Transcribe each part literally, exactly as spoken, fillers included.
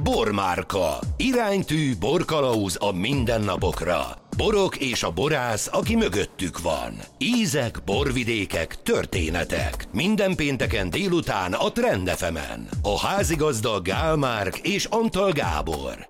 Bormárka. Iránytű, borkalauz a mindennapokra. Borok és a borász, aki mögöttük van. Ízek, borvidékek, történetek. Minden pénteken délután a Trend ef emen. A házigazda Gál Márk és Antal Gábor.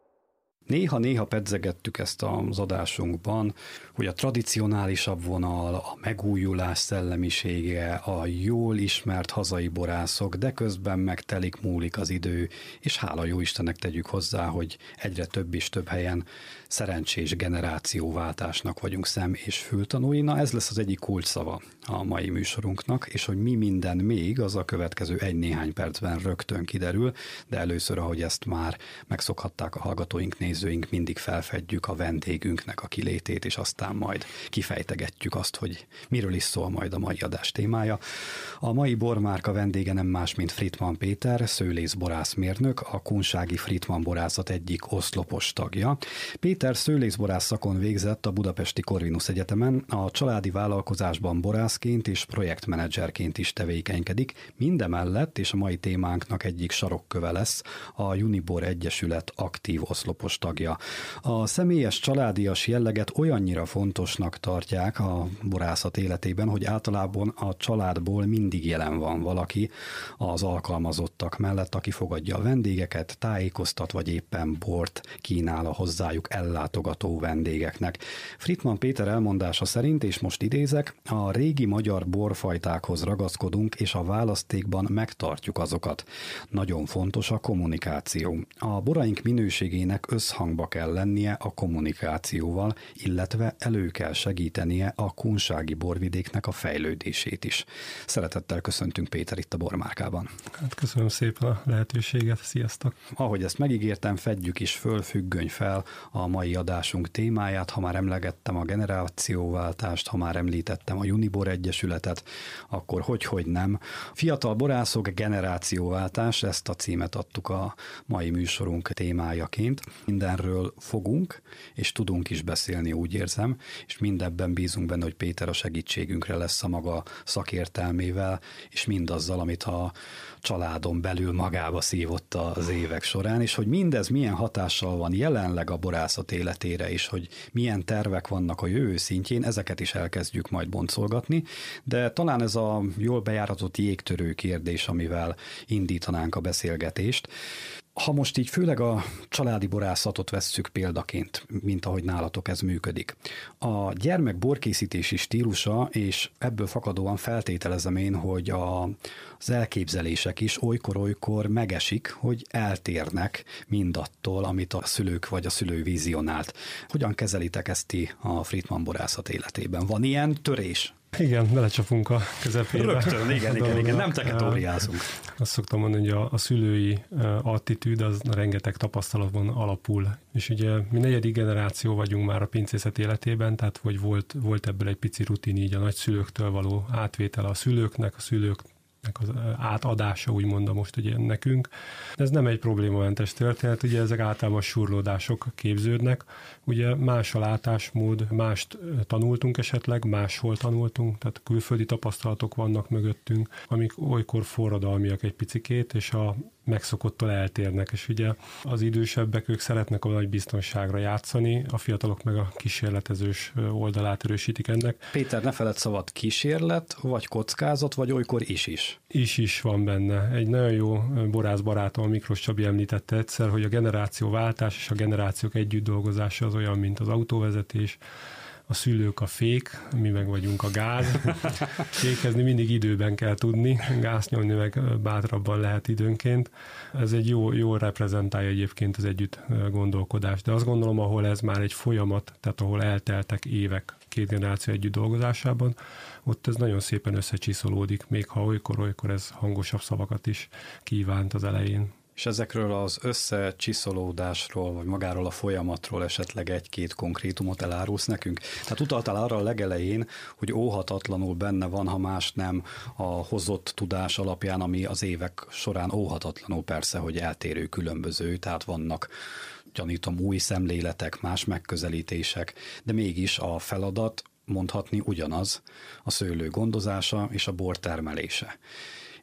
Néha-néha pedzegettük ezt az adásunkban, hogy a tradicionálisabb vonal, a megújulás szellemisége, a jól ismert hazai borászok, de közben megtelik, múlik az idő, és hála jó Istennek tegyük hozzá, hogy egyre több és több helyen szerencsés generációváltásnak vagyunk szem- és fültanúi. Na, ez lesz az egyik kulcsszava a mai műsorunknak, és hogy mi minden még, az a következő egy-néhány percben rögtön kiderül, de először, ahogy ezt már megszokhatták a hallgatóink, nézőink, mindig felfedjük a vendégünknek a kilétét, és aztán majd kifejtegetjük azt, hogy miről is szól majd a mai adás témája. A mai Bormárka vendége nem más, mint Frittmann Péter, szőlészborászmérnök, a kunsági Frittmann borászat egyik oszlopos tagja. Péter szőlészborász szakon végzett a Budapesti Corvinus Egyetemen, a családi vállalkozásban borászként és projektmenedzserként is tevékenykedik, mindemellett, és a mai témánknak egyik sarokköve lesz, a Unibor Egyesület aktív oszlopos tagja. A személyes családias jelleget olyannyira fontosnak tartják a borászat életében, hogy általában a családból mindig jelen van valaki az alkalmazottak mellett, aki fogadja a vendégeket, tájékoztat, vagy éppen bort kínál a hozzájuk ellátogató vendégeknek. Frittmann Péter elmondása szerint, és most idézek, a régi magyar borfajtákhoz ragaszkodunk, és a választékban megtartjuk azokat. Nagyon fontos a kommunikáció. A boraink minőségének összhangba kell lennie a kommunikációval, illetve elő kell segítenie a kunsági borvidéknek a fejlődését is. Szeretettel köszöntünk Péter itt a Bormárkában. Hát köszönöm szépen a lehetőséget, sziasztok! Ahogy ezt megígértem, fedjük is föl, függöny fel a mai adásunk témáját. Ha már emlegettem a generációváltást, ha már említettem a Unibor Egyesületet, akkor hogy-hogy nem. Fiatal borászok, generációváltás, ezt a címet adtuk a mai műsorunk témájaként. Mindenről fogunk, és tudunk is beszélni, úgy érzem, és mindebben bízunk benne, hogy Péter a segítségünkre lesz a maga szakértelmével, és mindazzal, amit a családon belül magába szívott az évek során, és hogy mindez milyen hatással van jelenleg a borászat életére, és hogy milyen tervek vannak a jövő szintjén, ezeket is elkezdjük majd boncolgatni, de talán ez a jól bejáratott jégtörő kérdés, amivel indítanánk a beszélgetést. Ha most így főleg a családi borászatot vesszük példaként, mint ahogy nálatok ez működik. A gyermek borkészítési stílusa, és ebből fakadóan feltételezem én, hogy a, az elképzelések is olykor-olykor megesik, hogy eltérnek mindattól, amit a szülők vagy a szülő vizionált. Hogyan kezelitek ezt ti a Frittmann borászat életében? Van ilyen törés? Igen, belecsapunk a közepébe. Rögtön, igen, igen, igen, nem teketóriázunk. Azt szoktam mondani, hogy a, a szülői attitűd az rengeteg tapasztalatban alapul. És ugye mi negyedik generáció vagyunk már a pincészet életében, tehát hogy volt, volt ebből egy pici rutin így a nagyszülőktől való átvétel a szülőknek, a szülők az átadása, úgymond most ugye nekünk. Ez nem egy problémamentes történet, ugye ezek általában surlódások képződnek. Ugye más a látásmód, mást tanultunk esetleg, máshol tanultunk, tehát külföldi tapasztalatok vannak mögöttünk, amik olykor forradalmiak egy picikét, és a megszokottól eltérnek, és ugye az idősebbek, ők szeretnek a nagy biztonságra játszani, a fiatalok meg a kísérletezős oldalát erősítik ennek. Péter, ne feledd szabad, kísérlet, vagy kockázat, vagy olykor is is? Is is van benne. Egy nagyon jó borász barátom, Miklós Csabi említette egyszer, hogy a generációváltás és a generációk együtt dolgozása az olyan, mint az autóvezetés, a szülők a fék, mi meg vagyunk a gáz. Fékezni mindig időben kell tudni, gáz nyomni meg bátrabban lehet időnként. Ez egy jó, jó reprezentálja egyébként az együtt gondolkodást, de azt gondolom, ahol ez már egy folyamat, tehát ahol elteltek évek két generáció együtt dolgozásában, ott ez nagyon szépen összecsiszolódik, még ha olykor-olykor ez hangosabb szavakat is kívánt az elején. És ezekről az összecsiszolódásról, vagy magáról a folyamatról esetleg egy-két konkrétumot elárulsz nekünk? Tehát utaltál arra a legelején, hogy óhatatlanul benne van, ha más nem, a hozott tudás alapján, ami az évek során óhatatlanul persze, hogy eltérő, különböző, tehát vannak, gyanítom, új szemléletek, más megközelítések, de mégis a feladat mondhatni ugyanaz, a szőlő gondozása és a bor termelése.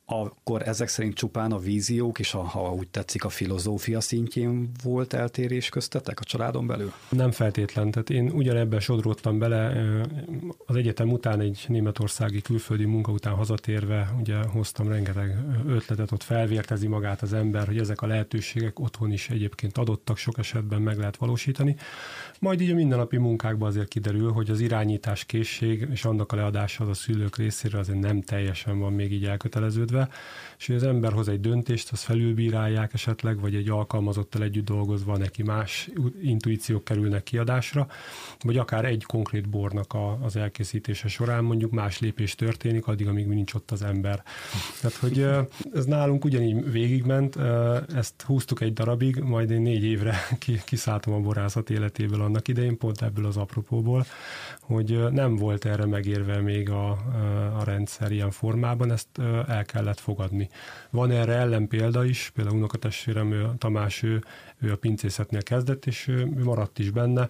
akkor ezek szerint csupán a víziók és a, ha úgy tetszik a filozófia szintjén volt eltérés köztetek a családon belül? Nem feltétlen. Tehát én ugyanebben sodródtam bele. Az egyetem után egy németországi külföldi munka után hazatérve ugye hoztam rengeteg ötletet, ott felvértezi magát az ember, hogy ezek a lehetőségek otthon is egyébként adottak, sok esetben meg lehet valósítani. Majd így a mindennapi munkákban azért kiderül, hogy az irányítás készség és annak a leadása az a szülők részéről azért nem teljesen van még így elköteleződve, és hogy az ember hoz egy döntést, azt felülbírálják esetleg, vagy egy alkalmazottal együtt dolgozva neki más intuíciók kerülnek kiadásra, vagy akár egy konkrét bornak a, az elkészítése során mondjuk más lépés történik, addig, amíg nincs ott az ember. Tehát, hogy ez nálunk ugyanígy végigment, ezt húztuk egy darabig, majd én négy évre kiszálltam a borászat életéből annak idején, pont ebből az apropóból, hogy nem volt erre megérve még a, a rendszer ilyen formában, ezt el kellett fogadni. Van erre ellenpélda is, például unokatestvérem, ő, Tamás, ő, ő a pincészetnél kezdett, és ő maradt is benne,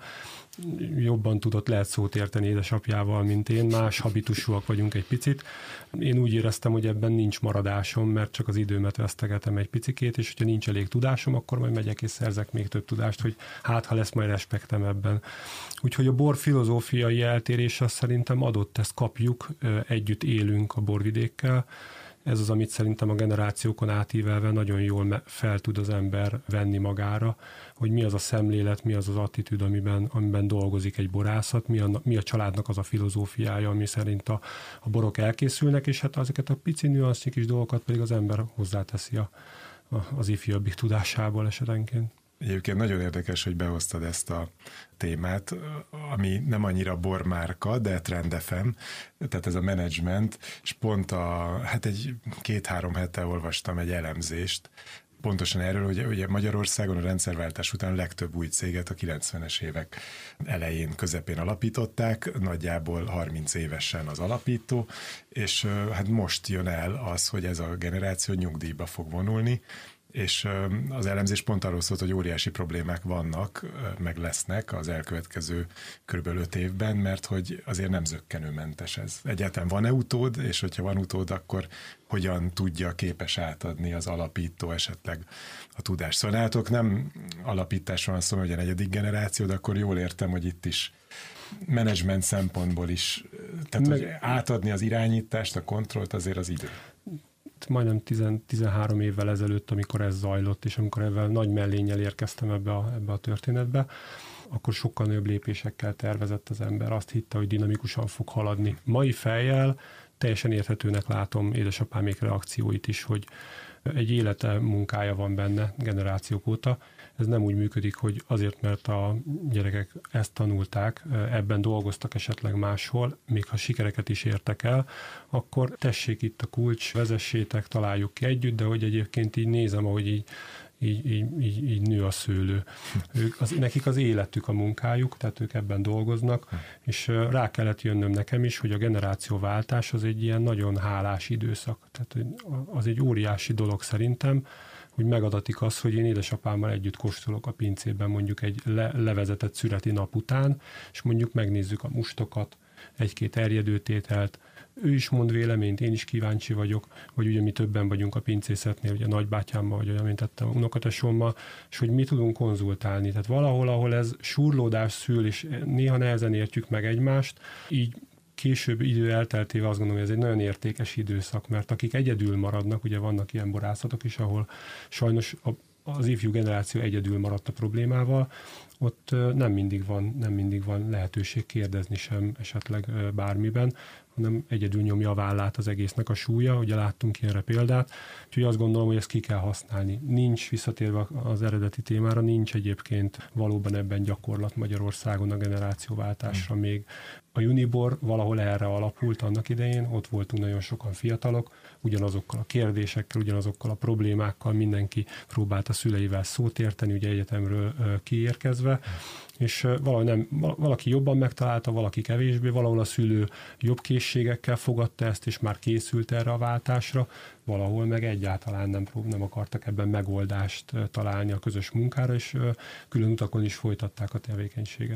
jobban tudott, lehet szót érteni édesapjával, mint én, más habitusúak vagyunk egy picit. Én úgy éreztem, hogy ebben nincs maradásom, mert csak az időmet vesztegetem egy picikét, és hogyha nincs elég tudásom, akkor majd megyek és szerzek még több tudást, hogy hát, ha lesz majd respektem ebben. Úgyhogy a bor filozófiai eltérés az szerintem adott, ezt kapjuk, együtt élünk a borvidékkel. Ez az, amit szerintem a generációkon átívelve nagyon jól fel tud az ember venni magára, hogy mi az a szemlélet, mi az az attitűd, amiben, amiben dolgozik egy borászat, mi a, mi a családnak az a filozófiája, ami szerint a, a borok elkészülnek, és hát ezeket a pici nüansznyi kis dolgokat pedig az ember hozzáteszi a, a, az ifjabbik tudásából esetenként. Egyébként nagyon érdekes, hogy behoztad ezt a témát, ami nem annyira bormárka, de Trend ef em, tehát ez a menedzsment, és pont a, hát egy két-három hete olvastam egy elemzést, pontosan erről, hogy ugye Magyarországon a rendszerváltás után a legtöbb új céget a kilencvenes évek elején, közepén alapították, nagyjából harminc évesen az alapító, és hát most jön el az, hogy ez a generáció nyugdíjba fog vonulni, és az elemzés pont arról szólt, hogy óriási problémák vannak, meg lesznek az elkövetkező körülbelül öt évben, mert hogy azért nem zökkenőmentes ez. Egyáltalán van-e utód, és hogyha van utód, akkor hogyan tudja képes átadni az alapító esetleg a tudást. Szóval nálatok nem alapításról van szó, hogy a negyedik generáció, de akkor jól értem, hogy itt is menedzsment szempontból is, tehát meg... hogy átadni az irányítást, a kontrollt azért az idő. Majdnem tizenhárom évvel ezelőtt, amikor ez zajlott, és amikor ebben nagy mellénnyel érkeztem ebbe a, ebbe a történetbe, akkor sokkal nagyobb lépésekkel tervezett az ember. Azt hitte, hogy dinamikusan fog haladni. Mai fejjel teljesen érthetőnek látom édesapámék reakcióit is, hogy egy élete munkája van benne generációk óta. Ez nem úgy működik, hogy azért, mert a gyerekek ezt tanulták, ebben dolgoztak esetleg máshol, még ha sikereket is értek el, akkor tessék itt a kulcs, vezessétek, találjuk ki együtt, de hogy egyébként így nézem, ahogy így Így, így, így, így nő a szőlő. Ők, az, nekik az életük a munkájuk, tehát ők ebben dolgoznak, és rá kellett jönnöm nekem is, hogy a generációváltás az egy ilyen nagyon hálás időszak. Tehát az egy óriási dolog szerintem, hogy megadatik az, hogy én édesapámmal együtt kóstolok a pincében mondjuk egy le, levezetett szüreti nap után, és mondjuk megnézzük a mustokat, egy-két erjedőtételt, ő is mond véleményt, én is kíváncsi vagyok, vagy ugye mi többen vagyunk a pincészetnél, ugye nagybátyámmal, vagy olyan, mint tettem unokatesómmal, és hogy mi tudunk konzultálni. Tehát valahol, ahol ez surlódás szül, és néha nehezen értjük meg egymást, így később idő elteltével azt gondolom, hogy ez egy nagyon értékes időszak, mert akik egyedül maradnak, ugye vannak ilyen borászatok is, ahol sajnos a az ifjú generáció egyedül maradt a problémával, ott nem mindig van, nem mindig van lehetőség kérdezni sem esetleg bármiben, hanem egyedül nyomja a vállát az egésznek a súlya, ugye láttunk ilyenre példát, úgyhogy azt gondolom, hogy ezt ki kell használni. Nincs, visszatérve az eredeti témára, nincs egyébként valóban ebben gyakorlat Magyarországon a generációváltásra hmm. még. A Unibor valahol erre alapult annak idején, ott voltunk nagyon sokan fiatalok, ugyanazokkal a kérdésekkel, ugyanazokkal a problémákkal, mindenki próbált a szüleivel szót érteni, ugye egyetemről kiérkezve, és valahogy nem, valaki jobban megtalálta, valaki kevésbé, valahol a szülő jobb készségekkel fogadta ezt, és már készült erre a váltásra, valahol meg egyáltalán nem, nem akartak ebben megoldást találni a közös munkára, és külön utakon is folytatták a tevékenységet.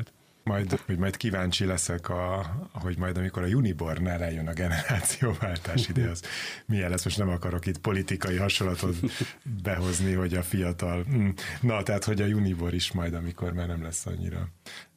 Majd, hogy majd kíváncsi leszek, a, hogy majd amikor a Unibornál eljön a generációváltás ide, az milyen lesz. Most nem akarok itt politikai hasonlatot behozni, hogy a fiatal... Na, tehát, hogy a Unibor is majd, amikor már nem lesz annyira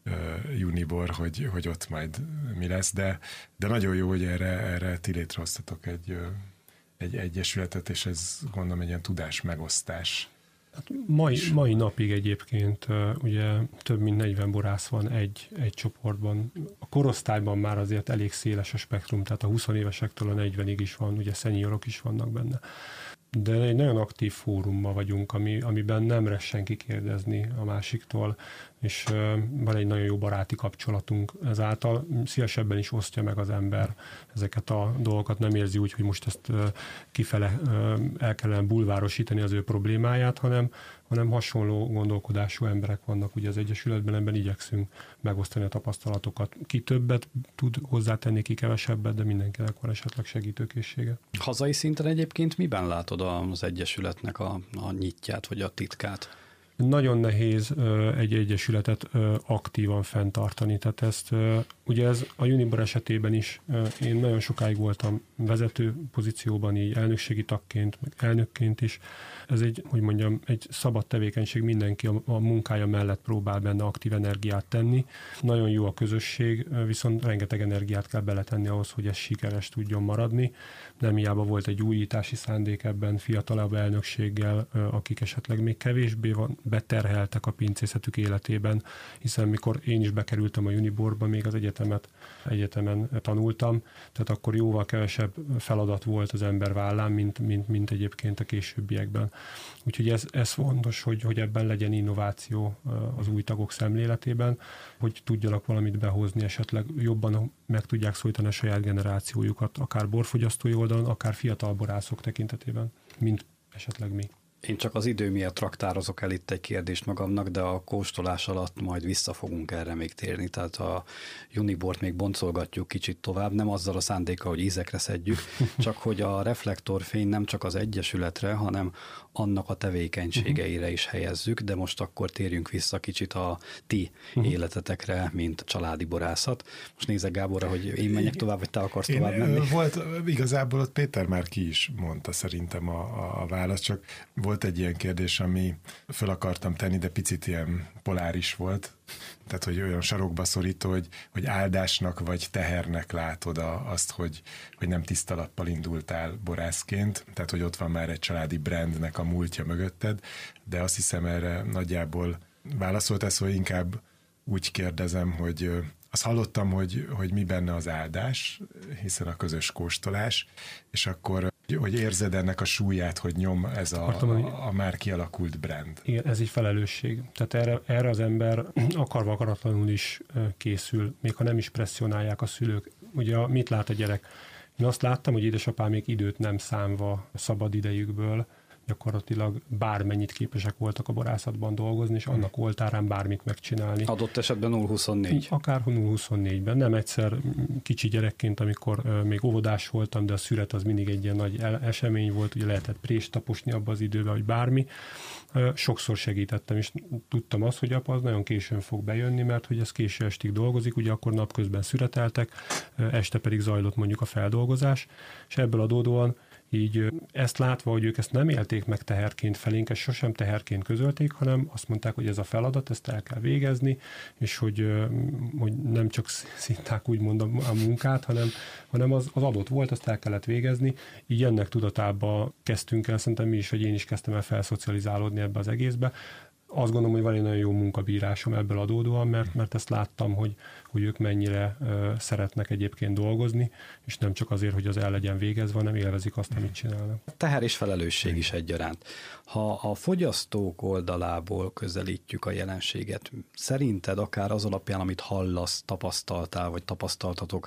uh, Unibor, hogy, hogy ott majd mi lesz, de, de nagyon jó, hogy erre, erre ti létrehoztatok egy, egy egyesületet, és ez gondolom egy ilyen tudás megosztás. Hát mai, mai napig egyébként ugye több mint negyven borász van egy, egy csoportban. A korosztályban már azért elég széles a spektrum, tehát a húsz évesektől a negyvenig is van, ugye szeniorok is vannak benne. De egy nagyon aktív fórumban vagyunk, ami, amiben nem res senki kérdezni a másiktól, és van egy nagyon jó baráti kapcsolatunk ezáltal. Szívesebben is osztja meg az ember ezeket a dolgokat, nem érzi úgy, hogy most ezt kifele el kellene bulvárosítani az ő problémáját, hanem, hanem hasonló gondolkodású emberek vannak ugye az Egyesületben, ebben igyekszünk megosztani a tapasztalatokat. Ki többet tud hozzátenni, ki kevesebbet, de mindenkinek van esetleg segítőkészsége. Hazai szinten egyébként miben látod az Egyesületnek a, a nyitját, vagy a titkát? Nagyon nehéz egy egyesületet aktívan fenntartani, tehát ezt, ugye ez a Unibor esetében is, én nagyon sokáig voltam vezető pozícióban, így elnökségi tagként, meg elnökként is. Ez egy, hogy mondjam, egy szabad tevékenység, mindenki a, a munkája mellett próbál benne aktív energiát tenni. Nagyon jó a közösség, viszont rengeteg energiát kell beletenni ahhoz, hogy ez sikeres tudjon maradni. Nem hiába volt egy újítási szándék ebben fiatalabb elnökséggel, akik esetleg még kevésbé van, beterheltek a pincészetük életében, hiszen mikor én is bekerültem a Uniborba, még az egyetemet, egyetemen tanultam, tehát akkor jóval kevesebb feladat volt az ember vállán, mint, mint, mint egyébként a későbbiekben. Úgyhogy ez, ez fontos, hogy, hogy ebben legyen innováció az új tagok szemléletében, hogy tudjanak valamit behozni, esetleg jobban meg tudják szólítani a saját generációjukat, akár borfogyasztói oldalon, akár fiatal borászok tekintetében, mint esetleg mi. Én csak az idő miatt traktározok el itt egy kérdést magamnak, de a kóstolás alatt majd vissza fogunk erre még térni, tehát a Unibort még boncolgatjuk kicsit tovább, nem azzal a szándékkal, hogy ízekre szedjük, csak hogy a reflektorfény nem csak az Egyesületre, hanem annak a tevékenységeire is helyezzük, de most akkor térjünk vissza kicsit a ti életetekre, mint családi borászat. Most nézek Gáborra, hogy én menjek tovább, vagy te akarsz én tovább menni? Volt, igazából ott Péter már ki is mondta szerintem a, a, a választ, csak volt egy ilyen kérdés, ami föl akartam tenni, de picit ilyen poláris volt, tehát, hogy olyan sarokba szorító, hogy, hogy áldásnak vagy tehernek látod a, azt, hogy, hogy nem tiszta lappal indultál borászként, tehát, hogy ott van már egy családi brandnek a múltja mögötted, de azt hiszem erre nagyjából válaszolt ez, hogy inkább úgy kérdezem, hogy azt hallottam, hogy, hogy mi benne az áldás, hiszen a közös kóstolás, és akkor hogy érzed ennek a súlyát, hogy nyom ez a, a, a már kialakult brand. Igen, ez egy felelősség. Tehát erre, erre az ember akarva akaratlanul is készül, még ha nem is presszionálják a szülők. Ugye mit lát a gyerek? Én azt láttam, hogy édesapámék időt nem számva szabad idejükből gyakorlatilag bármennyit képesek voltak a borászatban dolgozni, és annak oltárán bármit megcsinálni. Adott esetben nulla huszonnégy. Akár nulla huszonnégyben. Nem egyszer kicsi gyerekként, amikor még óvodás voltam, de a szület az mindig egy ilyen nagy esemény volt, ugye lehetett prést taposni abban az időben, vagy bármi. Sokszor segítettem, és tudtam azt, hogy apa az nagyon későn fog bejönni, mert hogy ez késő estig dolgozik, ugye akkor napközben szüreteltek, este pedig zajlott mondjuk a feldolgozás, és ebből adódóan így ezt látva, hogy ők ezt nem élték meg teherként felénk, ezt sosem teherként közölték, hanem azt mondták, hogy ez a feladat, ezt el kell végezni, és hogy, hogy nem csak szitták úgymond a munkát, hanem, hanem az, az adott volt, azt el kellett végezni. Így ennek tudatába kezdtünk el, szerintem mi is, hogy én is kezdtem el felszocializálódni ebbe az egészbe. Azt gondolom, hogy van egy nagyon jó munkabírásom ebből adódóan, mert, mert ezt láttam, hogy, hogy ők mennyire uh, szeretnek egyébként dolgozni, és nem csak azért, hogy az el legyen végezve, hanem élvezik azt, amit csinálnak. Teher és felelősség is egyaránt. Ha a fogyasztók oldalából közelítjük a jelenséget, szerinted akár az alapján, amit hallasz, tapasztaltál, vagy tapasztaltatok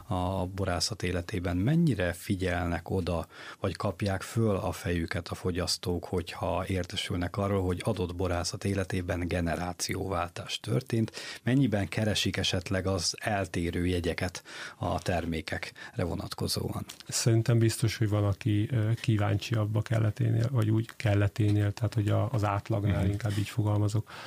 a borászat életében, mennyire figyelnek oda, vagy kapják föl a fejüket a fogyasztók, hogyha értesülnek arról, hogy adott borászat életében generációváltás történt, mennyiben keresik esetleg az eltérő jegyeket a termékekre vonatkozóan? Szerintem biztos, hogy van, aki kíváncsiabb a kelleténél, vagy úgy kelleténél, tehát hogy az átlagnál, inkább így fogalmazok.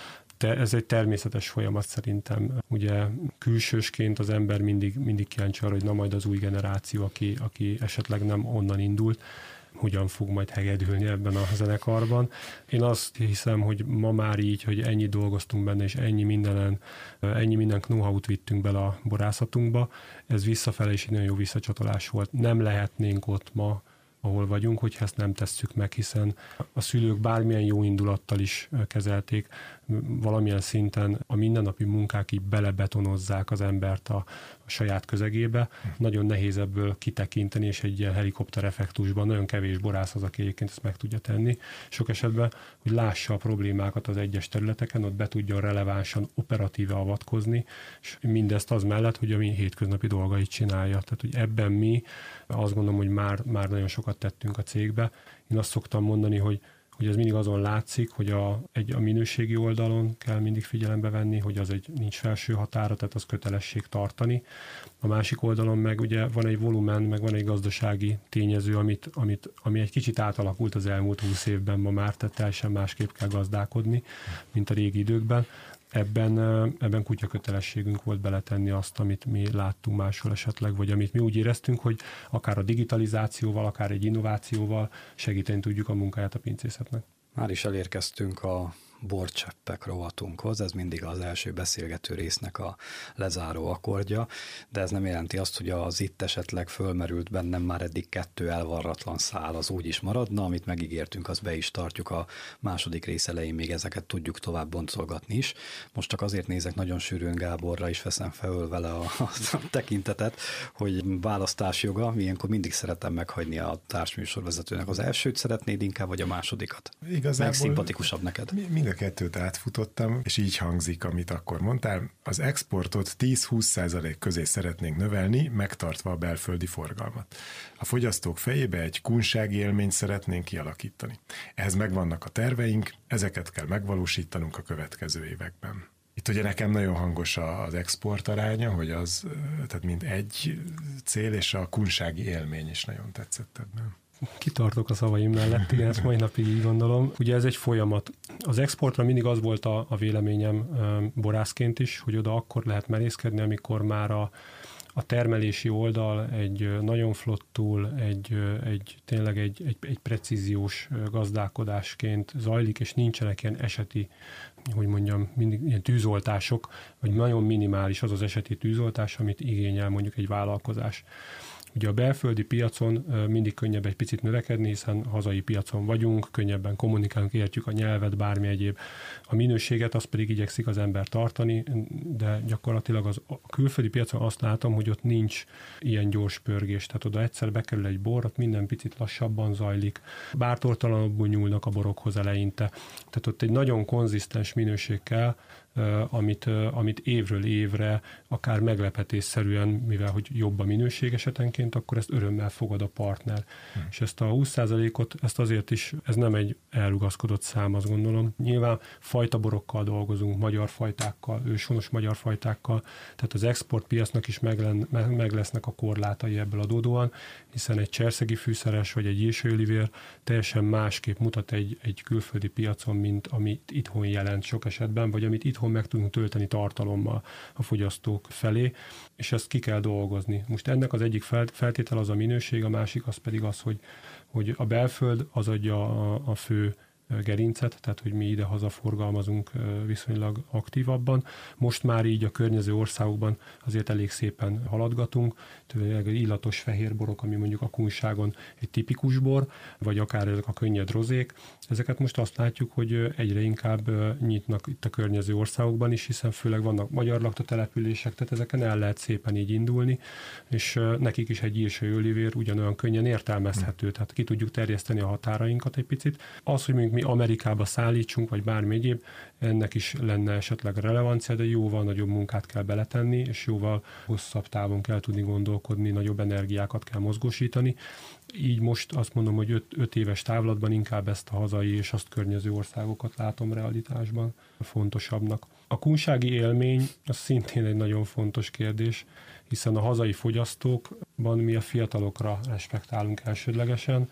te, ez egy természetes folyamat szerintem. Ugye külsősként az ember mindig, mindig kíváncsi arra, hogy na majd az új generáció, aki, aki esetleg nem onnan indult, hogyan fog majd hegedülni ebben a zenekarban. Én azt hiszem, hogy ma már így, hogy ennyi dolgoztunk benne, és ennyi mindenen, ennyi minden know-how-t vittünk bele a borászatunkba, ez visszafele is egy nagyon jó visszacsatolás volt. Nem lehetnénk ott ma, ahol vagyunk, hogyha ezt nem tesszük meg, hiszen a szülők bármilyen jó indulattal is kezelték, valamilyen szinten a mindennapi munkák így belebetonozzák az embert a, a saját közegébe. Nagyon nehéz ebből kitekinteni, és egy ilyen helikopter effektusban nagyon kevés borász az, aki egyébként ezt meg tudja tenni. Sok esetben, hogy lássa a problémákat az egyes területeken, ott be tudjon relevánsan, operatíve avatkozni, és mindezt az mellett, hogy a mi hétköznapi dolgait csinálja. Tehát, hogy ebben mi azt gondolom, hogy már, már nagyon sokat tettünk a cégbe. Én azt szoktam mondani, hogy hogy ez mindig azon látszik, hogy a, egy, a minőségi oldalon kell mindig figyelembe venni, hogy az egy nincs felső határa, tehát az kötelesség tartani. A másik oldalon meg ugye van egy volumen, meg van egy gazdasági tényező, amit, amit, ami egy kicsit átalakult az elmúlt húsz évben ma már, tehát teljesen másképp kell gazdálkodni, mint a régi időkben. Ebben, ebben kutya kötelességünk volt beletenni azt, amit mi láttunk máshol esetleg, vagy amit mi úgy éreztünk, hogy akár a digitalizációval, akár egy innovációval segíteni tudjuk a munkáját a pincészetnek. Már is elérkeztünk a borcseppek rovatunkhoz, ez mindig az első beszélgető résznek a lezáró akkordja, de ez nem jelenti azt, hogy az itt esetleg fölmerült bennem már eddig kettő elvarratlan szál az úgy is maradna, amit megígértünk, azt be is tartjuk a második rész elején, még ezeket tudjuk tovább boncolgatni is. Most csak azért nézek nagyon sűrűn Gáborra, is veszem fel vele a, a tekintetet, hogy választásjoga, ilyenkor mindig szeretem meghagyni a társműsorvezetőnek. Az elsőt szeretnéd inkább, vagy a másodikat? Igazából meg szimpatikusabb neked? Mi, mind a kettőt átfutottam, és így hangzik, amit akkor mondtál. Az exportot tíz-húsz százalék közé szeretnénk növelni, megtartva a belföldi forgalmat. A fogyasztók fejébe egy kunsági élményt szeretnénk kialakítani. Ehhez megvannak a terveink, ezeket kell megvalósítanunk a következő években. Itt ugye nekem nagyon hangos az export aránya, hogy az, tehát mint egy cél, és a kunsági élmény is nagyon tetszett ebben. Kitartok a szavaim mellett, igen, ezt mai napig így gondolom. Ugye ez egy folyamat. Az exportra mindig az volt a, a véleményem borászként is, hogy oda akkor lehet merészkedni, amikor már a, a termelési oldal egy nagyon flottul, egy, egy tényleg egy, egy, egy precíziós gazdálkodásként zajlik, és nincsenek ilyen eseti, hogy mondjam, mindig ilyen tűzoltások, vagy nagyon minimális az az eseti tűzoltás, amit igényel mondjuk egy vállalkozás. Ugye a belföldi piacon mindig könnyebb egy picit növekedni, hiszen hazai piacon vagyunk, könnyebben kommunikálunk, értjük a nyelvet, bármi egyéb. A minőséget azt pedig igyekszik az ember tartani, de gyakorlatilag az, a külföldi piacon azt látom, hogy ott nincs ilyen gyors pörgés. Tehát oda egyszer bekerül egy bor, ott minden picit lassabban zajlik, bártortalanabbul nyúlnak a borokhoz eleinte. Tehát ott egy nagyon konzisztens minőség kell, amit, amit évről évre, akár meglepetésszerűen, mivel hogy jobb a minőség esetenként, akkor ezt örömmel fogad a partner. Hmm. És ezt a húsz százalékot, ezt azért is, ez nem egy elrugaszkodott szám, azt gondolom. Nyilván fajtaborokkal dolgozunk, magyar fajtákkal, őshonos magyar fajtákkal, tehát az exportpiacnak is meg, len, meg lesznek a korlátai ebből adódóan, hiszen egy cserszegi fűszeres vagy egy írsőlivér teljesen másképp mutat egy, egy külföldi piacon, mint amit itthon jelent sok esetben, vagy amit itthon meg tudunk tölteni tartalommal a fogyasztók felé, és ezt ki kell dolgozni. Most ennek az egyik feltétel az a minőség, a másik az pedig az, hogy, hogy a belföld az adja a, a fő gerincet, tehát hogy mi ide-haza forgalmazunk viszonylag aktívabban. Most már így a környező országokban azért elég szépen haladgatunk, tényleg illatos fehérborok, ami mondjuk a kunságon egy tipikus bor, vagy akár ezek a könnyed rozék. Ezeket most azt látjuk, hogy egyre inkább nyitnak itt a környező országokban is, hiszen főleg vannak magyar laktótelepülések, tehát ezeken el lehet szépen így indulni, és nekik is egy írsai olivér ugyanolyan könnyen értelmezhető, tehát ki tudjuk terjeszteni a határainkat egy picit. Az, hogy mondjuk mi Amerikába szállítsunk, vagy bármi egyéb, ennek is lenne esetleg relevancia, de jóval nagyobb munkát kell beletenni, és jóval hosszabb távon kell tudni gondolkodni, nagyobb energiákat kell mozgósítani. Így most azt mondom, hogy öt, öt éves távlatban inkább ezt a hazai és azt környező országokat látom realitásban fontosabbnak. A kunsági élmény az szintén egy nagyon fontos kérdés, hiszen a hazai fogyasztókban mi a fiatalokra respektálunk elsődlegesen.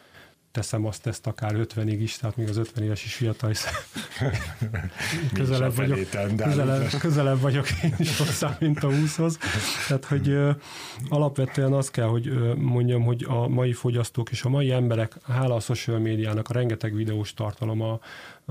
teszem azt ezt akár ötvenig is, tehát még az ötven éves is fiatal, közelebb vagyok, közelebb, közelebb vagyok én is hozzá, mint a húszhoz. Tehát, hogy ö, alapvetően azt kell, hogy ö, mondjam, hogy a mai fogyasztók és a mai emberek, hála a social médiának, a rengeteg videós tartalom, a,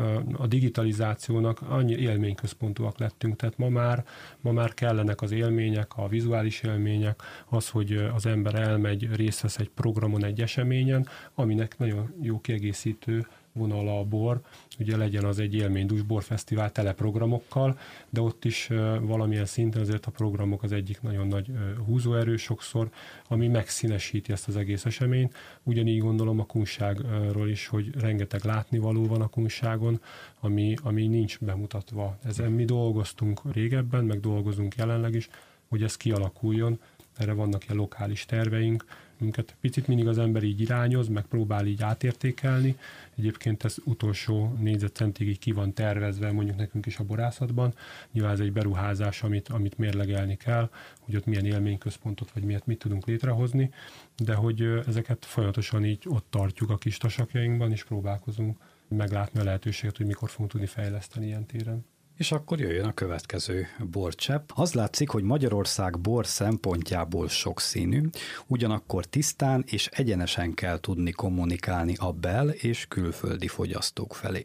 a digitalizációnak annyi élményközpontúak lettünk, tehát ma már, ma már kellenek az élmények, a vizuális élmények, az, hogy az ember elmegy, részt vesz egy programon, egy eseményen, aminek nagyon jó kiegészítő vonala a bor, ugye legyen az egy élménydús borfesztivál tele programokkal, de ott is valamilyen szinten azért a programok az egyik nagyon nagy húzóerő sokszor, ami megszínesíti ezt az egész eseményt. Ugyanígy gondolom a kunságról is, hogy rengeteg látnivaló van a kunságon, ami, ami nincs bemutatva. Ezen mi dolgoztunk régebben, meg dolgozunk jelenleg is, hogy ez kialakuljon. Erre vannak ilyen lokális terveink, minket picit mindig az ember így irányoz, meg próbál így átértékelni. Egyébként ez utolsó négyzetcentig így ki van tervezve, mondjuk nekünk is a borászatban. Nyilván ez egy beruházás, amit, amit mérlegelni kell, hogy ott milyen élményközpontot, vagy miért mit tudunk létrehozni, de hogy ezeket folyamatosan így ott tartjuk a kis tasakjainkban, és próbálkozunk meglátni a lehetőséget, hogy mikor fogunk tudni fejleszteni ilyen téren. És akkor jöjjön a következő borcsepp. Az látszik, hogy Magyarország bor szempontjából sokszínű, ugyanakkor tisztán és egyenesen kell tudni kommunikálni a bel- és külföldi fogyasztók felé.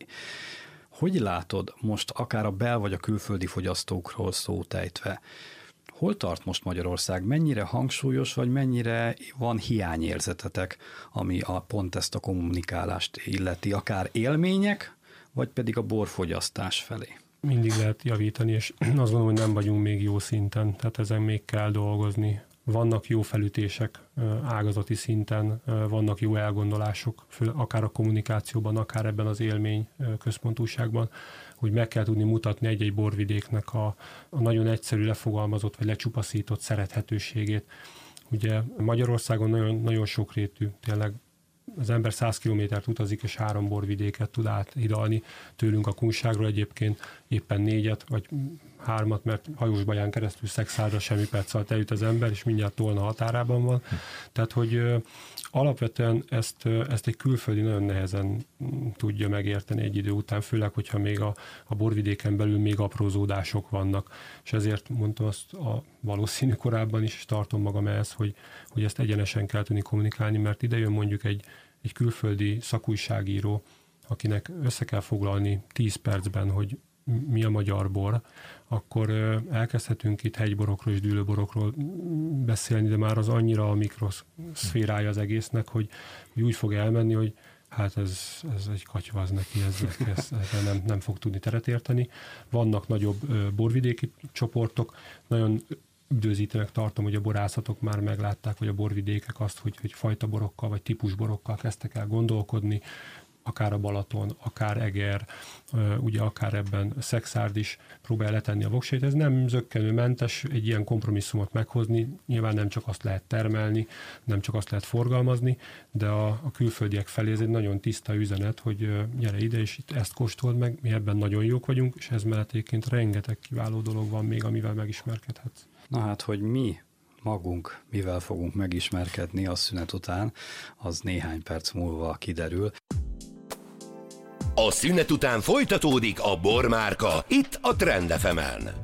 Hogy látod most akár a bel- vagy a külföldi fogyasztókról szót ejtve? Hol tart most Magyarország? Mennyire hangsúlyos, vagy mennyire van hiányérzetetek, ami a, pont ezt a kommunikálást illeti, akár élmények, vagy pedig a borfogyasztás felé? Mindig lehet javítani, és azt gondolom, hogy nem vagyunk még jó szinten, tehát ezen még kell dolgozni. Vannak jó felütések ágazati szinten, vannak jó elgondolások, akár a kommunikációban, akár ebben az élmény központúságban, hogy meg kell tudni mutatni egy-egy borvidéknek a, a nagyon egyszerű lefogalmazott, vagy lecsupaszított szerethetőségét. Ugye Magyarországon nagyon, nagyon sokrétű, tényleg az ember száz kilométert utazik, és három borvidéket tud áthidalni tőlünk a kunságról, egyébként éppen négyet, vagy hármat, mert Hajósbaján keresztül Szexárdra semmi perc alatt eljut az ember, és mindjárt Tolna határában van. Tehát, hogy ö, alapvetően ezt, ö, ezt egy külföldi nagyon nehezen tudja megérteni egy idő után, főleg, hogyha még a, a borvidéken belül még aprózódások vannak. És ezért mondtam azt a valószínű korábban is, és tartom magam ehhez, hogy, hogy ezt egyenesen kell tudni kommunikálni, mert ide jön mondjuk egy, egy külföldi szakújságíró, akinek össze kell foglalni tíz percben, hogy mi a magyar bor, akkor elkezdhetünk itt hegyborokról és dűlőborokról beszélni, de már az annyira a mikroszférája az egésznek, hogy, hogy úgy fog elmenni, hogy hát ez, ez egy katyva, az neki, ez, ez, ez nem, nem fog tudni teret érteni. Vannak nagyobb borvidéki csoportok, nagyon üdvözítőnek tartom, hogy a borászatok már meglátták, vagy a borvidékek azt, hogy, hogy fajtaborokkal vagy típusborokkal kezdtek el gondolkodni, akár a Balaton, akár Eger, ugye akár ebben Szexárd is próbál letenni a voksait. Ez nem zökkenőmentes egy ilyen kompromisszumot meghozni, nyilván nem csak azt lehet termelni, nem csak azt lehet forgalmazni, de a, a külföldiek felé ez egy nagyon tiszta üzenet, hogy gyere ide, és itt ezt kóstold meg, mi ebben nagyon jók vagyunk, és ez mellettéként rengeteg kiváló dolog van még, amivel megismerkedhetsz. Na hát, hogy mi magunk mivel fogunk megismerkedni a szünet után, az néhány perc múlva kiderül. A szünet után folytatódik a Bormárka, itt a Trend ef emen.